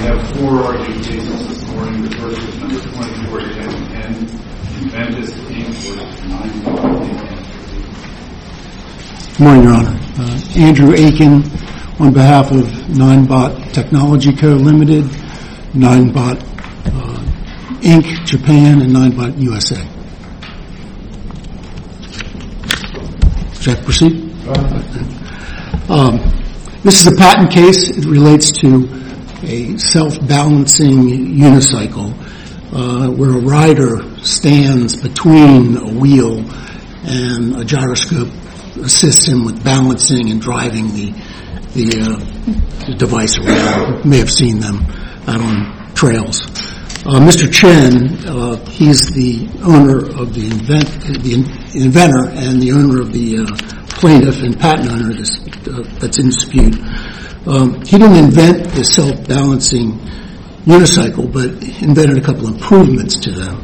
have four argued cases this morning. The first is number 241010, Inventus Inc. versus 9bot Inc. Good morning, Your Honor. Andrew Aiken on behalf of 9bot Technology Co. Limited, 9bot Inc. Japan, and 9bot USA. Should I proceed? This is a patent case. It relates to a self-balancing unicycle where a rider stands between a wheel and a gyroscope assists him with balancing and driving the device around. You may have seen them out on trails. Mr. Chen, he's the owner of the inventor and the owner of the plaintiff and patent owner that's in dispute. He didn't invent the self-balancing unicycle, but invented a couple improvements to them.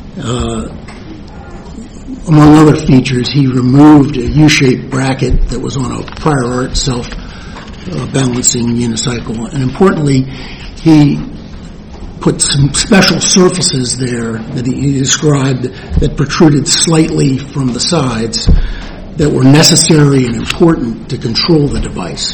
Among other features, he removed a U-shaped bracket that was on a prior art self-balancing unicycle, and importantly, he put some special surfaces there that he described that protruded slightly from the sides that were necessary and important to control the device.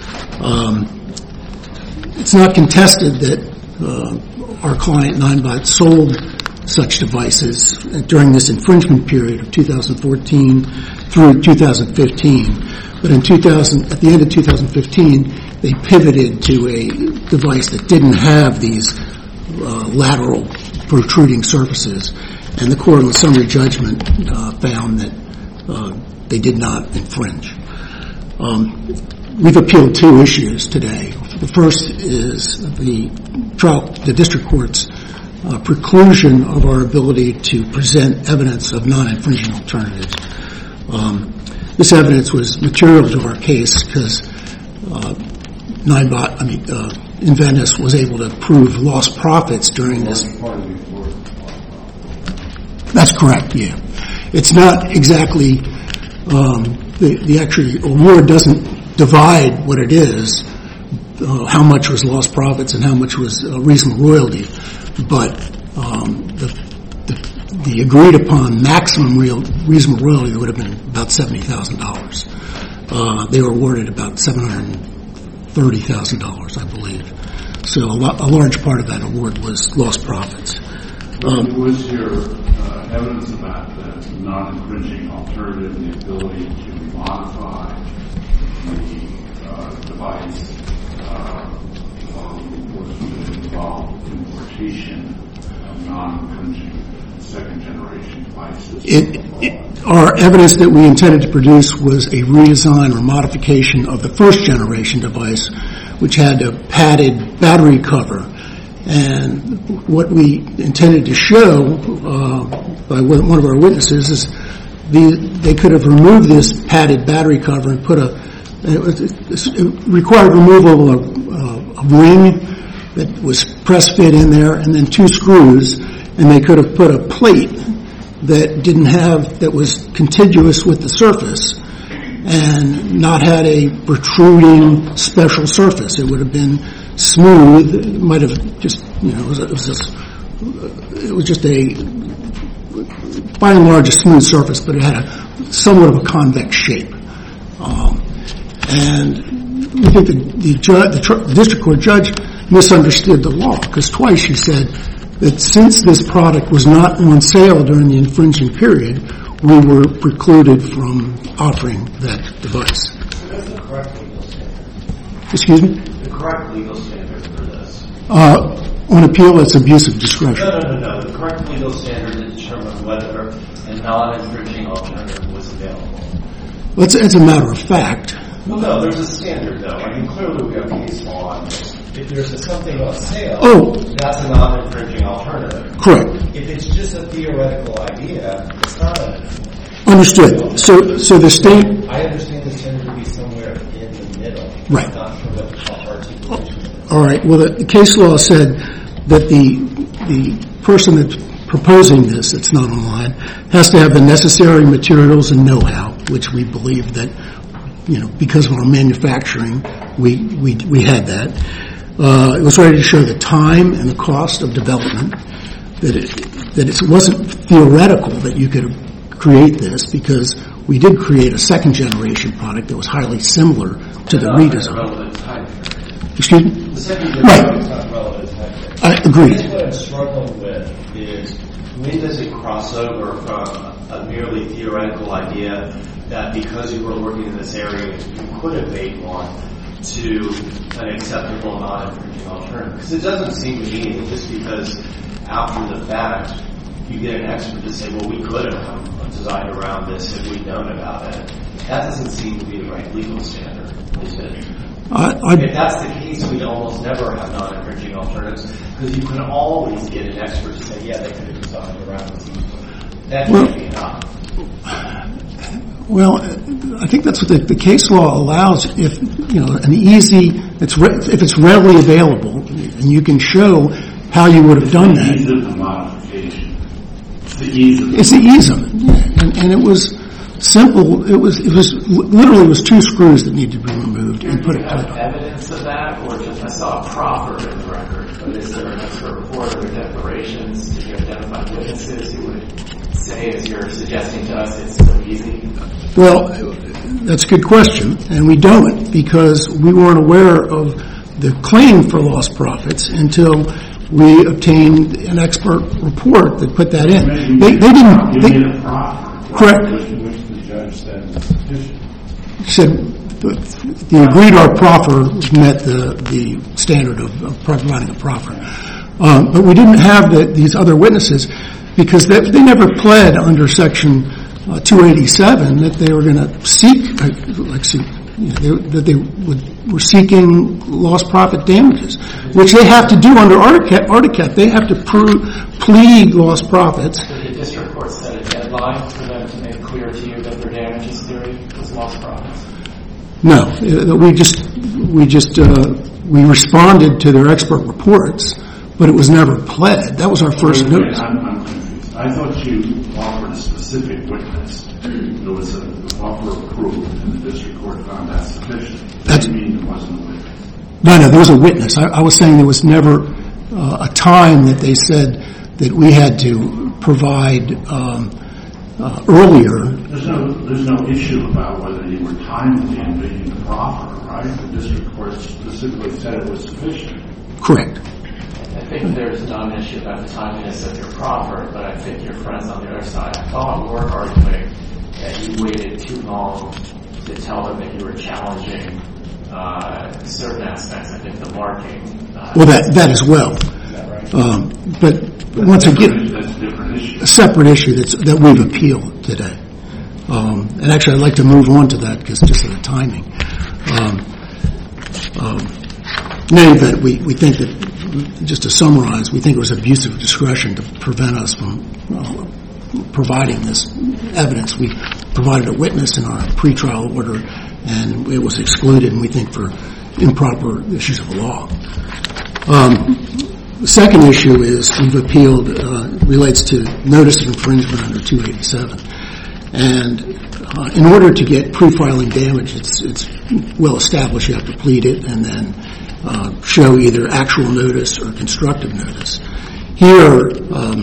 It's not contested that our client 9bot sold such devices during this infringement period of 2014 through 2015. But at the end of 2015, they pivoted to a device that didn't have these lateral protruding surfaces, and the court on summary judgment found that they did not infringe. We've appealed two issues today. The first is the district court's preclusion of our ability to present evidence of non-infringing alternatives. This evidence was material to our case because Inventus was able to prove lost profits during this. That's correct, yeah. It's not exactly, the actual award doesn't divide what it is, how much was lost profits and how much was reasonable royalty, but the agreed upon maximum reasonable royalty would have been about $70,000. They were awarded about $730,000, I believe. So a large part of that award was lost profits. Was your evidence about the non-infringing alternative the ability to modify the device was involved importation of non-infringing second-generation devices? Our evidence that we intended to produce was a redesign or modification of the first-generation device, which had a padded battery cover. And what we intended to show by one of our witnesses is they could have removed this padded battery cover and it required removal of a ring that was press-fit in there and then two screws, and they could have put a plate that was contiguous with the surface and not had a protruding special surface. It would have been smooth. It might have just, it was just by and large a smooth surface, but it had somewhat of a convex shape. And we think the district court judge misunderstood the law, because twice she said that since this product was not on sale during the infringing period, we were precluded from offering that device. What's the correct legal standard? Excuse me? The correct legal standard for this? On appeal, it's abuse of discretion. No. The correct legal standard to determine whether a non-infringing alternative was available. Well, it's a matter of fact. Well, no, there's a standard, though. Clearly we have case law on this. If there's something on sale, that's a non-infringing alternative. Correct. If it's just a theoretical idea, it's not a... Understood. So the state... I understand the standard to be somewhere in the middle. Right. I'm not sure what the articulation is. All right. Well, the case law said that the person that's proposing this, it's not online, has to have the necessary materials and know-how, which we believe that, because of our manufacturing, we had that. It was ready to show the time and the cost of development, that it wasn't theoretical that you could create this, because we did create a second-generation product that was highly similar to the redesign. Excuse me? The second generation is not relevant time. I agree. What I'm struggling with is, when does it cross over from a merely theoretical idea that because you were working in this area, you could have made one, to an acceptable non-infringing alternative? Because it doesn't seem to me that just because after the fact you get an expert to say, well, we could have designed around this if we'd known about it, that doesn't seem to be the right legal standard, is it? If that's the case, we'd almost never have non-infringing alternatives, because you can always get an expert to say, yeah, they could have designed around this. That can't be enough. Well, I think that's what the case law allows. If if it's readily available, and you can show how you would have done that. It's the ease of the modification. It's the ease of it. And it was simple. It was literally two screws that needed to be removed and put it. Do you have evidence of that, or just I saw a proffer in the record? But is there an expert report or declarations? Did you identify witnesses who would say, as you're suggesting to us, it's so easy? Well, that's a good question, and we don't, because we weren't aware of the claim for lost profits until we obtained an expert report that put that in. They didn't. You made a proffer. Correct. Which the judge said was sufficient. Said the agreed our proffer met the standard of providing a proffer. But we didn't have these other witnesses, because they never pled under Section 287 that they were going to seek, that they were seeking lost profit damages, which they have to do under Articat. They have to plead lost profits. Did the district court set a deadline for them to make clear to you that their damages theory was lost profits? No, we responded to their expert reports, but it was never pled. That was our first notice. I'm confused. I thought you offered a specific witness. There was an offer of proof, and the district court found that sufficient. That mean there wasn't a witness? No, there was a witness. I was saying there was never a time that they said that we had to provide earlier. There's no issue about whether you were timely in making the proffer, right? The district court specifically said it was sufficient. Correct. I think there's not an issue about the timeliness of your proffer, but I think your friends on the other side, I thought, were arguing that you waited too long to tell them that you were challenging certain aspects. I think the marking. Well, that as well. Is that right? But once again, That's a different issue. a separate issue that we've appealed today. And actually, I'd like to move on to that because just of the timing. In any event, we think that, just to summarize, we think it was abusive discretion to prevent us from providing this evidence. We provided a witness in our pretrial order, and it was excluded, and we think for improper issues of law. The second issue is we've appealed, relates to notice of infringement under 287. And in order to get pre-filing damage, it's well established you have to plead it and then show either actual notice or constructive notice. Here,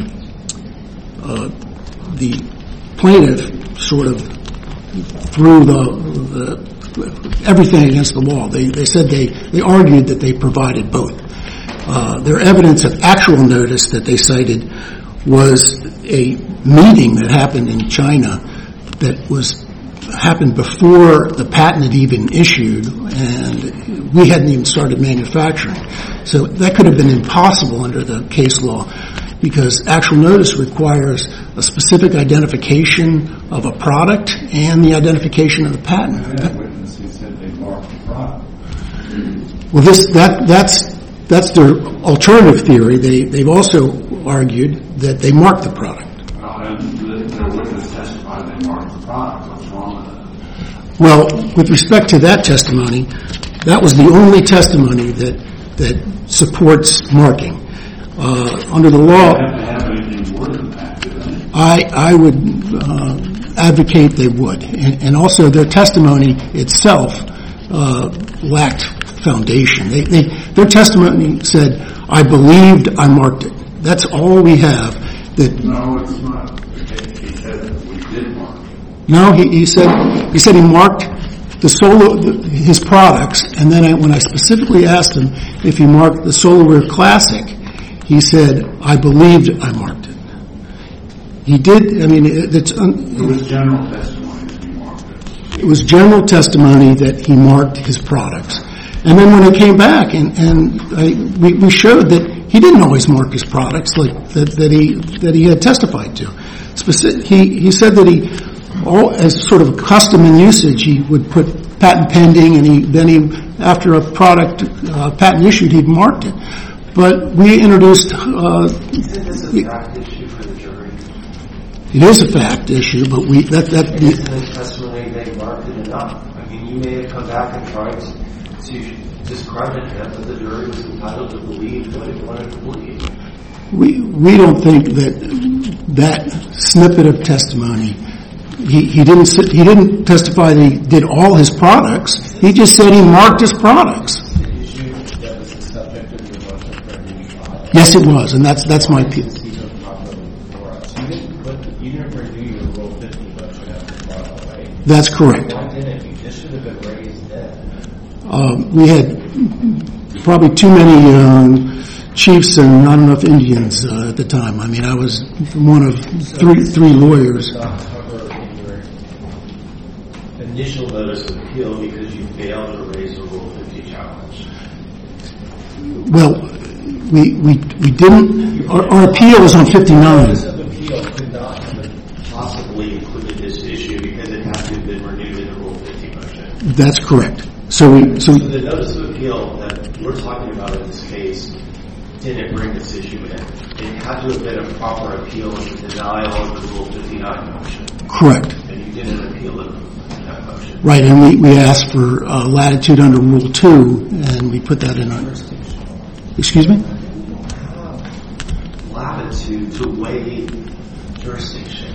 the plaintiff sort of threw everything against the wall. They said they argued that they provided both. Their evidence of actual notice that they cited was a meeting that happened in China that happened before the patent had even issued, and we hadn't even started manufacturing. So that could have been impossible under the case law, because actual notice requires a specific identification of a product and the identification of the patent. That witness, he said they marked the product. Well, that's their alternative theory. They've also argued that they marked the product. And their witness testified they marked the product. What's wrong with that? Well, with respect to that testimony, that was the only testimony that supports marking. Under the law, They have to have anything more than that, do they? I would advocate they would. And also their testimony itself lacked foundation. Their testimony said, I believed I marked it. That's all we have. No, it's not. He said we did mark it. No, he said he marked his products, and then when I specifically asked him if he marked the SolarWare Classic, he said, I believed I marked it. He did, I mean, it was general testimony that he marked it. It was general testimony that he marked his products. And then when he came back we showed that he didn't always mark his products like that he had testified to. He said that as sort of custom in usage, he would put patent pending, and then after a product patent issued, he'd marked it. But we introduced. Isn't this a fact issue for the jury? It is a fact issue, but Isn't the testimony they marked it enough? I mean, you may have come back and tried to discredit him, but the jury was entitled to believe what it wanted to believe. We don't think that snippet of testimony. He didn't testify that he did all his products. He just said he marked his products. The issue that was the subject of your motion for a new trial. Yes, it was, and that's my appeal. You didn't review your Rule 50 motion after trial, right? That's correct. Why didn't you? This should have been raised then. We had probably too many chiefs and not enough Indians at the time. I mean, I was one of three lawyers. Initial notice of appeal because you failed to raise a Rule 50 challenge. Well, we didn't. Our appeal was on 59. Notice of appeal could not have possibly included this issue because it had to have been renewed in the Rule 50 motion. That's correct. So the notice of appeal that we're talking about in this case didn't bring this issue in. It had to have been a proper appeal in the denial of the Rule 59 motion. Correct. And you didn't appeal it. Motion. Right, and we asked for latitude under Rule 2, and we put that in our... Excuse me? Latitude to weigh jurisdiction.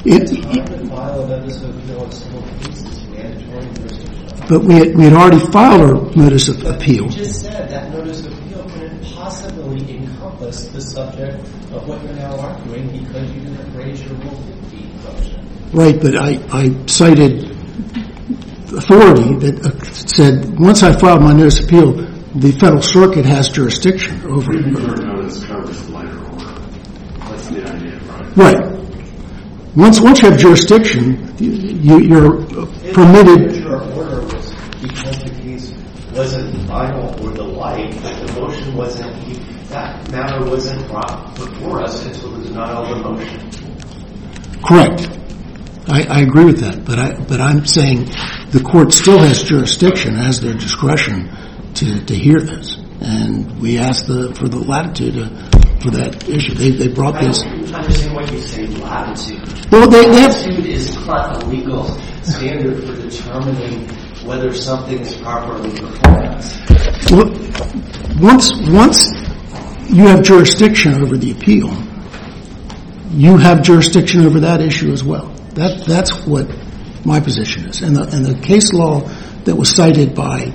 But we had already filed our notice of appeal. You just said that notice of appeal couldn't possibly encompass the subject of what you're now arguing because you didn't raise your Rule 50 motion. Right, but I cited authority that said once I filed my notice of appeal, the Federal Circuit has jurisdiction over it. Premature notice covers the later order. That's the idea, right? Right. Once you have jurisdiction, you're permitted. The order was because the case wasn't final or the like, that the motion wasn't, that matter wasn't brought before us until the denial of the motion. Correct. I agree with that, but I'm saying the court still has jurisdiction, has their discretion to hear this, and we asked for the latitude for that issue. They brought this. I don't understand what you say, latitude. Well, latitude is not a legal standard for determining whether something is properly performed. Well, once you have jurisdiction over the appeal, you have jurisdiction over that issue as well. That's what my position is, and the case law that was cited by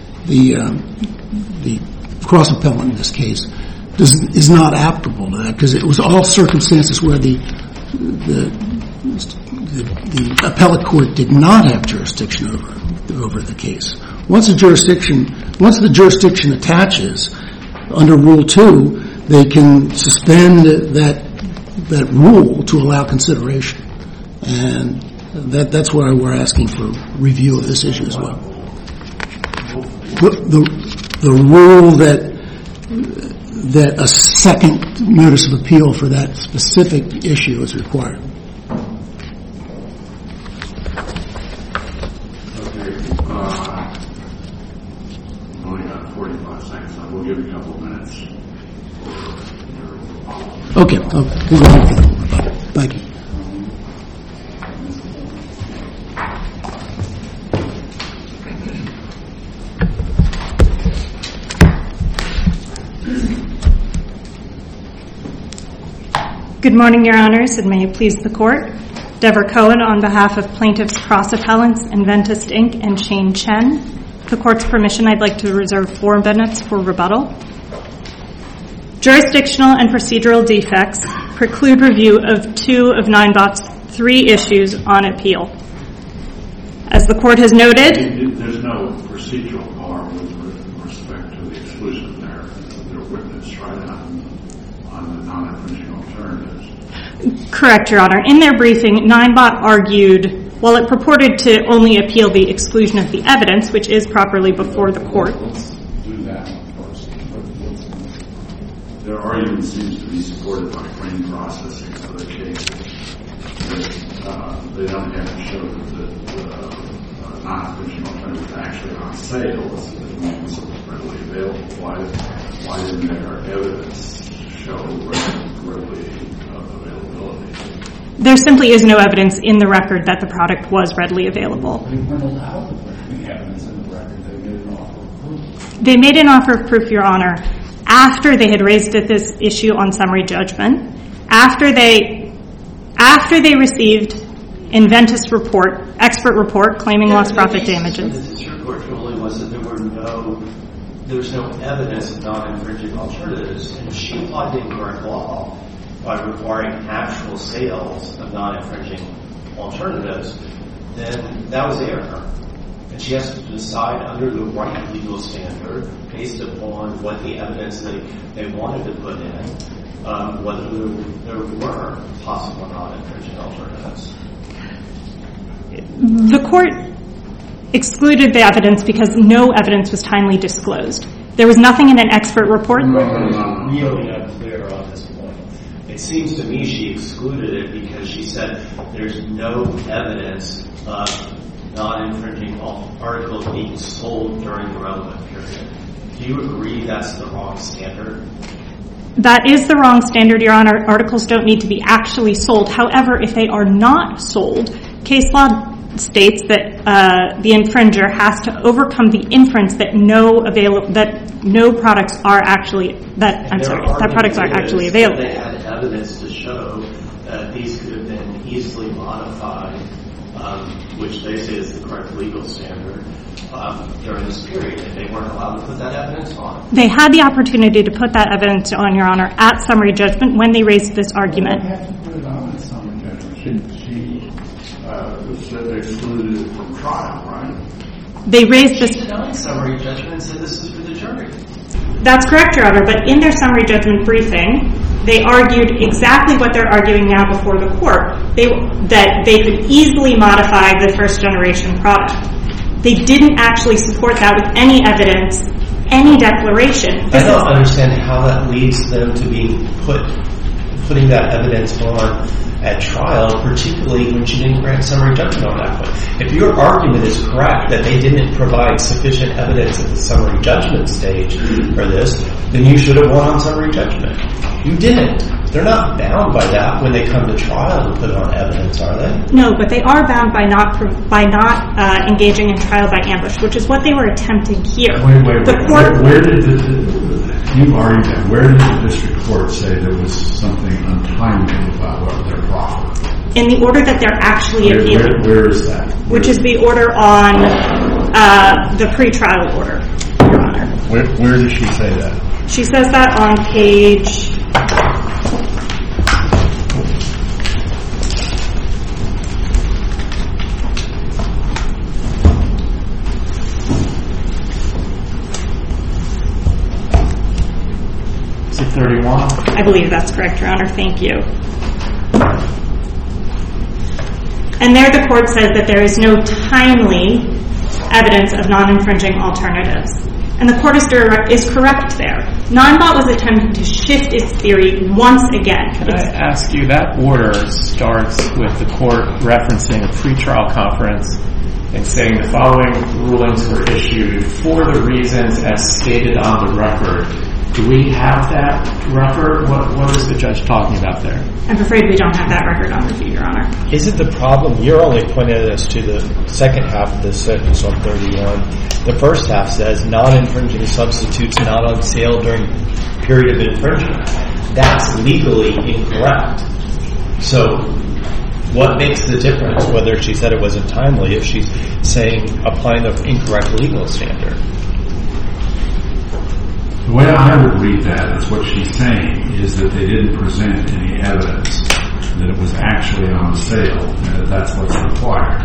the cross appellant in this case is not applicable to that because it was all circumstances where the appellate court did not have jurisdiction over the case. Once the jurisdiction attaches under Rule 2, they can suspend that rule to allow consideration. And that's why we're asking for review of this issue as well. The rule that a second notice of appeal for that specific issue is required. Okay. We only got 45 seconds. So we'll give you a couple of minutes for your Okay. We'll go ahead. Thank you. Good morning, Your Honors, and may it please the Court. Deborah Cohen on behalf of Plaintiffs Cross Appellants, Inventist, Inc., and Shane Chen. the Court's permission, I'd like to reserve 4 minutes for rebuttal. Jurisdictional and procedural defects preclude review of 2 of Ninebot's 3 issues on appeal. As the Court has noted, there's no procedural bar with respect to the exclusion of their witness, right, on the non-infringing alternatives. correct, Your Honor. In their briefing, Ninebot argued, while it purported to only appeal the exclusion of the evidence, which is properly before the Court. Let's do that first. Their argument seems to be supported by claim processing of the case. They don't have to show that the non-infringing alternative is actually on sale. It's readily available. Why didn't their evidence show readily availability? There simply is no evidence in the record that the product was readily available. They weren't allowed to put any evidence in the record. They made an offer of proof. They made an offer of proof, Your Honor, after they had raised this issue on summary judgment, after they received Inventus report, expert report claiming lost profit damages. The district court ruling was that there was no evidence of non-infringing alternatives, and she applied the incorrect law by requiring actual sales of non-infringing alternatives. Then that was error. And she has to decide under the right legal standard, based upon what the evidence they wanted to put in, whether there were possible non-infringing alternatives. The Court excluded the evidence because no evidence was timely disclosed. There was nothing in an expert report. Really unclear on this point. It seems to me she excluded it because she said there's no evidence of non-infringing articles being sold during the relevant period. Do you agree that's the wrong standard? That is the wrong standard, Your Honor. Articles don't need to be actually sold. However, if they are not sold, case law states that the infringer has to overcome the inference that products are actually available. They had evidence to show that these could have been easily modified, which they say is the correct legal standard, during this period, and they weren't allowed to put that evidence on. They had the opportunity to put that evidence on, Your Honor, at summary judgment when they raised this argument. They have to put it on at summary judgment. She said they excluded it from trial, right? They raised this. She denied summary judgment and said this is for the jury. That's correct, Your Honor, but in their summary judgment briefing, they argued exactly what they're arguing now before the Court, that they could easily modify the first-generation product. They didn't actually support that with any evidence, any declaration. I don't understand how that leads them to be putting that evidence on at trial, particularly when she didn't grant summary judgment on that point. If your argument is correct that they didn't provide sufficient evidence at the summary judgment stage for this, then you should have won on summary judgment. You didn't. They're not bound by that when they come to trial to put on evidence, are they? No, but they are bound by not engaging in trial by ambush, which is what they were attempting here. Wait. Where did you argue that? Where did the district court say there was something untimely about what their proffer? In the order that they're actually appealing. Where is that? Which is the order on the pretrial order, Your Honor. Where does she say that? She says that on page... Is it 31? I believe that's correct, Your Honor. Thank you. And there the Court says that there is no timely evidence of non-infringing alternatives. And the Court is correct there. Ninebot was attempting to shift its theory once again. Can I ask you, that order starts with the Court referencing a pretrial conference and saying the following rulings were issued for the reasons as stated on the record. Do we have that record? What is the judge talking about there? I'm afraid we don't have that record on review, Your Honor. Isn't the problem, you're only pointing us to the second half of the sentence on 31. The first half says non-infringing substitutes not on sale during period of infringement. That's legally incorrect. So What makes the difference whether she said it wasn't timely if she's saying applying the incorrect legal standard? The way I would read that is what she's saying is that they didn't present any evidence that it was actually on sale, and that's what's required.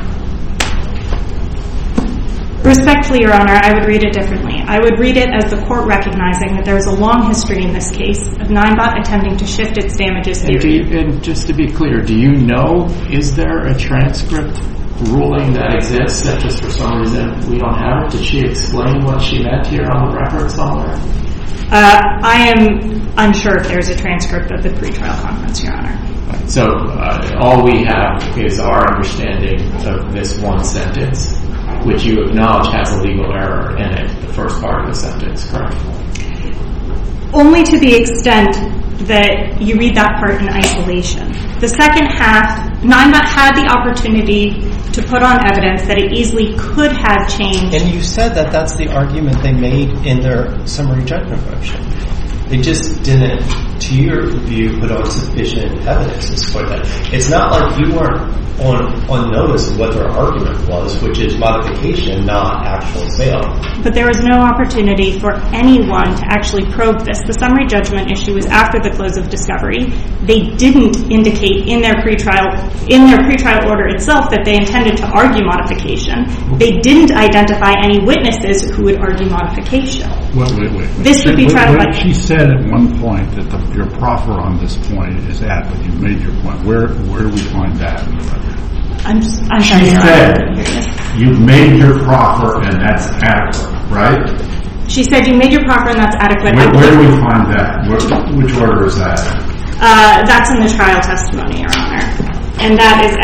Respectfully, Your Honor, I would read it differently. I would read it as the court recognizing that there is a long history in this case of Ninebot attempting to shift its damages theory. And just to be clear, do you know, is there a transcript ruling that exists that just for some reason we don't have it? Did she explain what she meant here on the record somewhere? I am unsure if there's a transcript of the pretrial conference, Your Honor. So all we have is our understanding of this one sentence, which you acknowledge has a legal error in it, the first part of the sentence, correct? Only to the extent that you read that part in isolation. The second half, Ninebot had the opportunity to put on evidence that it easily could have changed. And you said that that's the argument they made in their summary judgment motion. They just didn't, to your view, put on sufficient evidence to support that. It's not like you weren't on notice of what their argument was, which is modification, not actual sale. But there was no opportunity for anyone to actually probe this. The summary judgment issue was after the close of discovery. They didn't indicate in their pretrial order itself that they intended to argue modification. They didn't identify any witnesses who would argue modification. Wait. This would be trial by... She said at one point that your proffer on this point is adequate. You've made your point. Where do we find that? I'm sorry. She said you've made your proffer and that's adequate, right? She said you made your proffer and that's adequate. Where do we find that? Which order is that? That's in the trial testimony, Your Honor. And that is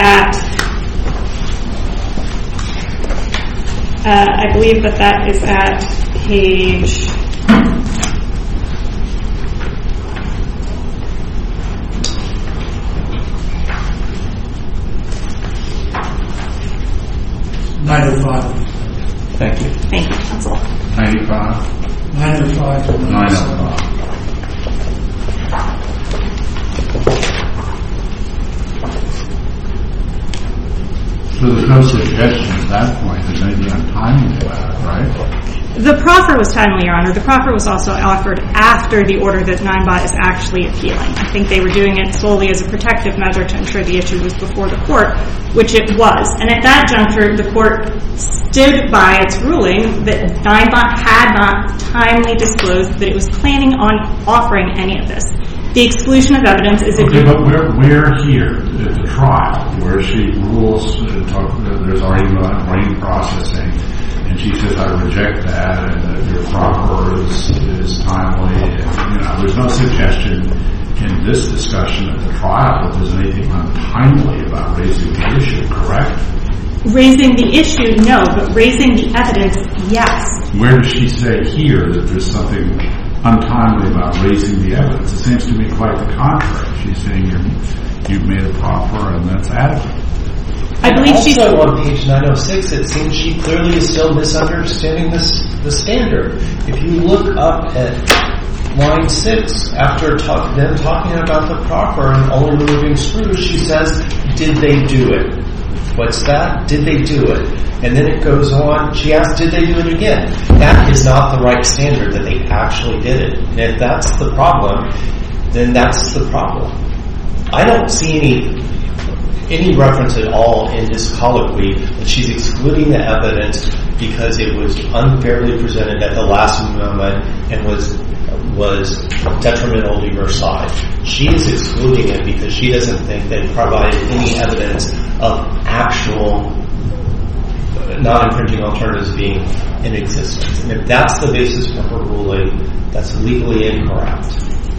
at, I believe that is at page... Thank you. Thank you, counsel. 95? 905. 905. So there's no suggestion at that point that maybe untimely about it, right? The proffer was timely, Your Honor. The proffer was also offered after the order that Ninebot is actually appealing. I think they were doing it solely as a protective measure to ensure the issue was before the court, which it was. And at that juncture, the court stood by its ruling that Ninebot had not timely disclosed that it was planning on offering any of this. The exclusion of evidence is... Okay, but we're here at the trial where she rules, there's argument on brain processing, and she says, I reject that, and that your proffer is timely. And, there's no suggestion in this discussion at the trial that there's anything untimely about raising the issue, correct? Raising the issue, no, but raising the evidence, yes. Where does she say here that there's something untimely about raising the evidence? It seems to me quite the contrary. She's saying you've made a proffer and that's adequate. I believe she's... Also on page 906, it seems she clearly is still misunderstanding the standard. If you look up at line 6, after them talking about the proffer and only removing screws, she says, did they do it? What's that? Did they do it? And then it goes on, she asks, did they do it again? That is not the right standard, that they actually did it. And if that's the problem, then that's the problem. I don't see any reference at all in this colloquy that she's excluding the evidence because it was unfairly presented at the last moment and was detrimental to your side. She is excluding it because she doesn't think they provided any evidence of actual non-infringing alternatives being in existence. And if that's the basis for her ruling, that's legally incorrect.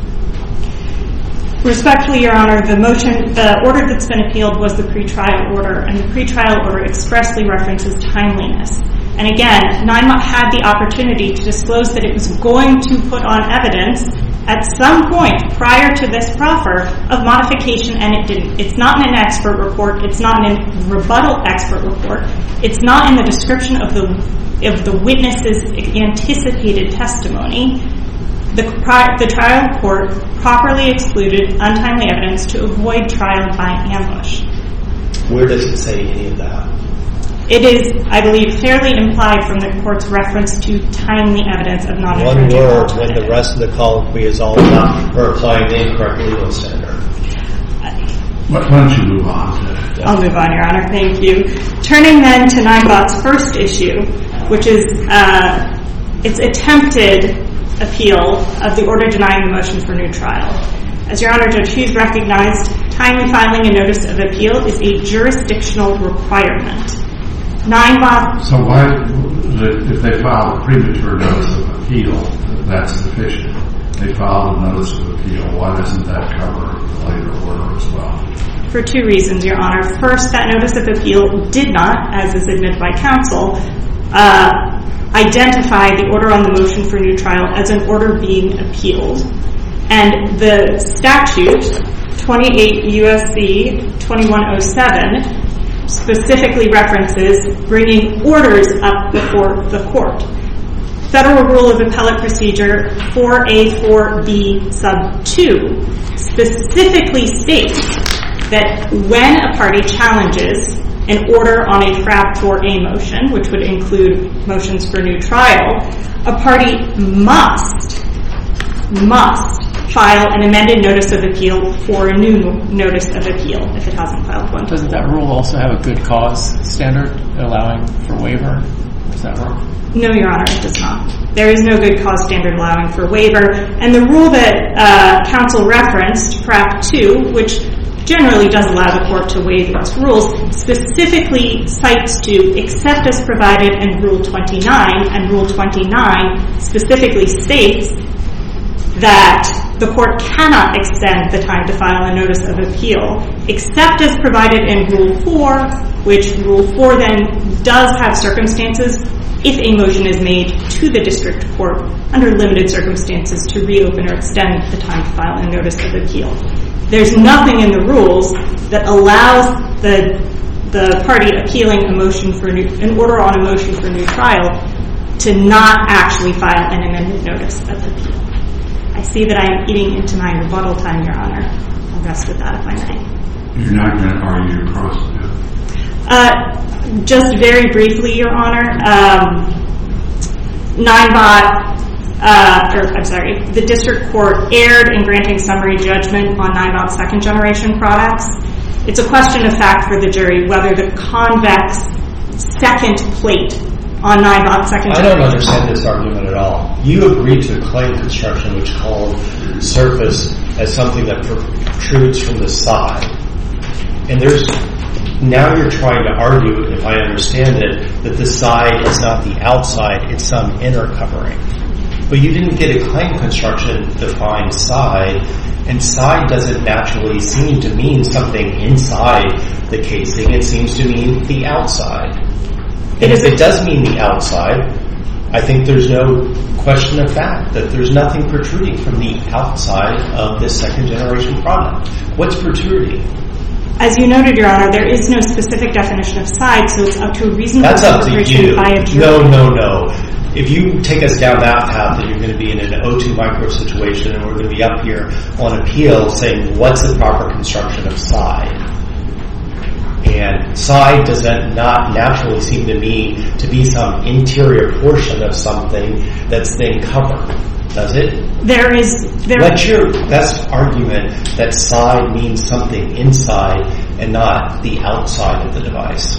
Respectfully, Your Honor, the order that's been appealed was the pretrial order, and the pretrial order expressly references timeliness. And again, Ninebot had the opportunity to disclose that it was going to put on evidence at some point prior to this proffer of modification, and it didn't. It's not in an expert report. It's not in a rebuttal expert report. It's not in the description of the witness's anticipated testimony. The trial court properly excluded untimely evidence to avoid trial by ambush. Where does it say any of that? It is, I believe, fairly implied from the court's reference to timely evidence of non-infringement. One word when the rest of the colloquy is all about her applying the incorrect legal standard. Why don't you move on? I'll move on, Your Honor. Thank you. Turning then to Ninebot's first issue, which is its attempted appeal of the order denying the motion for new trial. As Your Honor, Judge Hughes recognized, timely filing a notice of appeal is a jurisdictional requirement. Ninebot... So why, if they file a premature notice of appeal, that's sufficient? They filed a notice of appeal. Why doesn't that cover the later order as well? For two reasons, Your Honor. First, that notice of appeal did not, as is admitted by counsel, identify the order on the motion for new trial as an order being appealed. And the statute, 28 U.S.C. 2107, specifically references bringing orders up before the court. Federal Rule of Appellate Procedure 4A4B sub 2 specifically states that when a party challenges an order on a FRAP 4A motion, which would include motions for new trial, a party must file an amended notice of appeal for a new notice of appeal if it hasn't filed one. Doesn't that rule also have a good cause standard allowing for waiver? Is that wrong? No, Your Honor, it does not. There is no good cause standard allowing for waiver. And the rule that counsel referenced, FRAP 2, which generally does allow the court to waive its rules, specifically cites to except as provided in Rule 29, and Rule 29 specifically states that the court cannot extend the time to file a notice of appeal, except as provided in Rule 4, which Rule 4 then does have circumstances if a motion is made to the district court under limited circumstances to reopen or extend the time to file a notice of appeal. There's nothing in the rules that allows the party appealing an order on a motion for new trial to not actually file an amended notice of appeal. I see that I am eating into my rebuttal time, Your Honor. I'll rest with that if I may. You're not going to argue across it? Just very briefly, Your Honor. The district court erred in granting summary judgment on Ninebot's second generation products. It's a question of fact for the jury whether the convex second plate on Ninebot's second generation. I don't understand this argument at all. You agreed to a claim construction which called surface as something that protrudes from the side. And now you're trying to argue, if I understand it, that the side is not the outside, it's some inner covering. But you didn't get a claim construction that defines side, and side doesn't naturally seem to mean something inside the casing. It seems to mean the outside. And if it does mean the outside, I think there's no question of fact that there's nothing protruding from the outside of this second generation product. What's protruding? As you noted, Your Honor, there is no specific definition of side, so it's up to a reasonable interpretation by a jury. No. If you take us down that path, then you're going to be in an O2 micro situation, and we're going to be up here on appeal saying, what's the proper construction of side? And side does not naturally seem to me to be some interior portion of something that's then covered, does it? What's your best argument that side means something inside and not the outside of the device?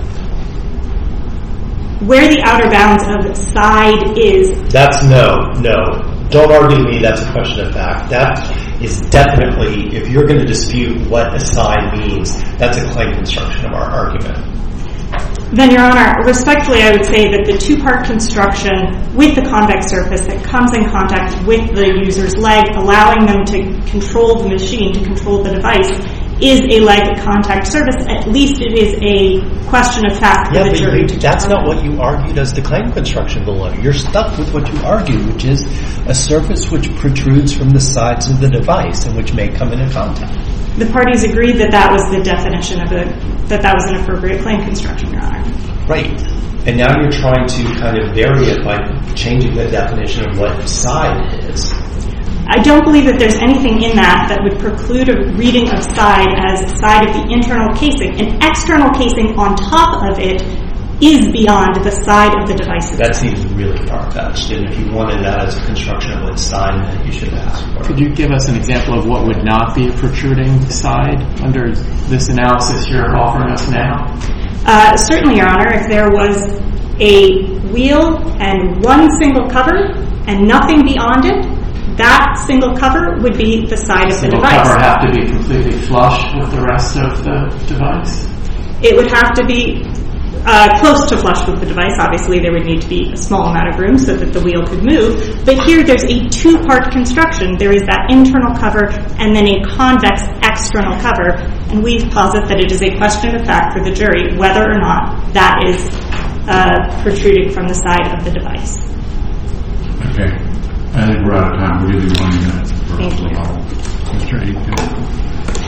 Where the outer bounds of side is... That's no. Don't argue with me, that's a question of fact. That is definitely, if you're going to dispute what a side means, that's a claim construction of our argument. Then, Your Honor, respectfully, I would say that the two-part construction with the convex surface that comes in contact with the user's leg, allowing them to control the machine, to control the device, is a leg contact surface. At least it is a question of fact for the jury to determine. That's not what you argued as the claim construction below. You're stuck with what you argued, which is a surface which protrudes from the sides of the device and which may come into contact. The parties agreed that was the definition of that was an appropriate claim construction, Your Honor. Right. And now you're trying to kind of vary it by changing the definition of what side is. I don't believe that there's anything in that would preclude a reading of side as side of the internal casing. An external casing on top of it is beyond the side of the device. That seems really far-fetched, and if you wanted that as a construction of its side, then you should have asked for it. Could you give us an example of what would not be a protruding side under this analysis you're offering us now? Certainly, Your Honor. If there was a wheel and one single cover and nothing beyond it, that single cover would be the side of the device. Single cover have to be completely flush with the rest of the device? It would have to be close to flush with the device. Obviously, there would need to be a small amount of room so that the wheel could move. But here, there's a two-part construction. There is that internal cover and then a convex external cover. And we've posited that it is a question of fact for the jury whether or not that is protruding from the side of the device. Okay. I think we're out of time. We'll give you 1 minute. Thank you. Mr. Aitken.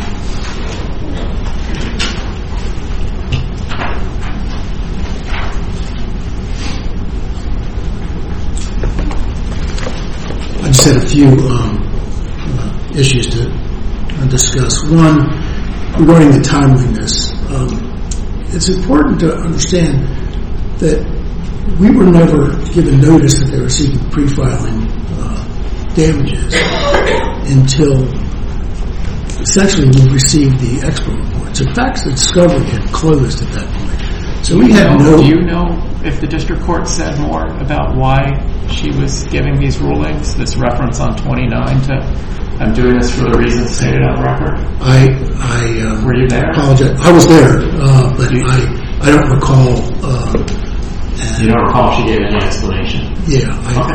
I just had a few issues to discuss. One, regarding the timeliness. It's important to understand that we were never given notice that they were seeking pre-filing damages until essentially we received the expert report. So facts of discovery had closed at that point. So we had no... Do you know if the district court said more about why she was giving these rulings, this reference on 29 to I'm doing this for the reasons stated on the record? Were you there? Apologize. I was there, but I don't recall. You don't recall if she gave any explanation? Yeah,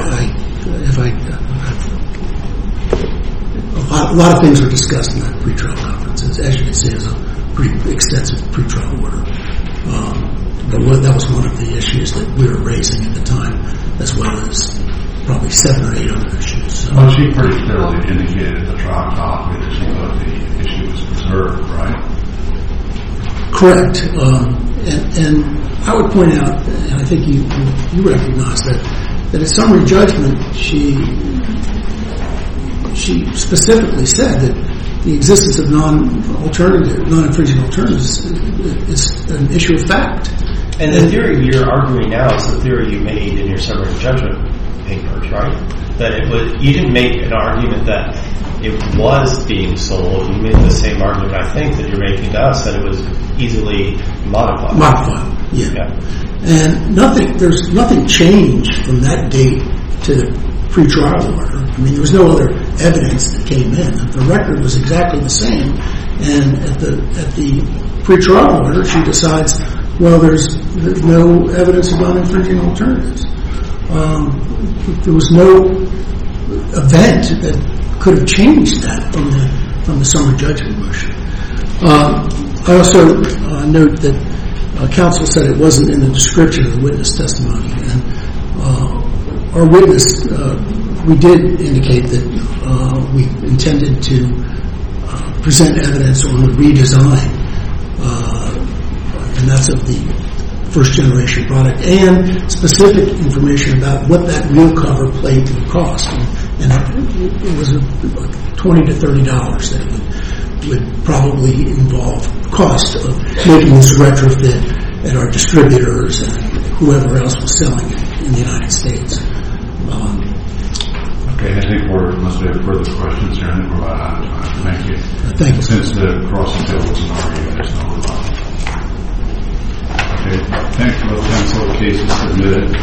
a lot of things were discussed in that pretrial conference. As you can see, it was a pretty extensive pretrial order. But that was one of the issues that we were raising at the time, as well as probably 7 or 8 other issues. So. Well, she pretty clearly indicated at the trial talk that she thought the issue was preserved, right? Correct. And I would point out, and I think you recognize that at summary judgment, she specifically said that the existence of non-infringing alternatives is an issue of fact. And the theory you're arguing now is the theory you made in your summary judgment papers, right? That you didn't make an argument that it was being sold. You made the same argument, I think, that you're making to us, that it was easily modified. Modified, yeah. And there's nothing changed from that date to the pretrial order. I mean, there was no other evidence that came in. The record was exactly the same. And at the pretrial order, she decides, well, there's no evidence of non-infringing alternatives. There was no event that could have changed that from the summary judgment motion. I also note that counsel said it wasn't in the description of the witness testimony. And our witness, we did indicate that we intended to present evidence on the redesign, and that's of the first generation product, and specific information about what that wheel cover plate would cost. And it was $20 to $30 that would probably involve cost of making this retrofit at our distributors and whoever else was selling it in the United States. Okay, I think unless we have further questions here, I think we're about out of time. Thank you. Thank you. Since the crossing table was an argument, there's no rebuttal. Okay, thank you. The case is submitted.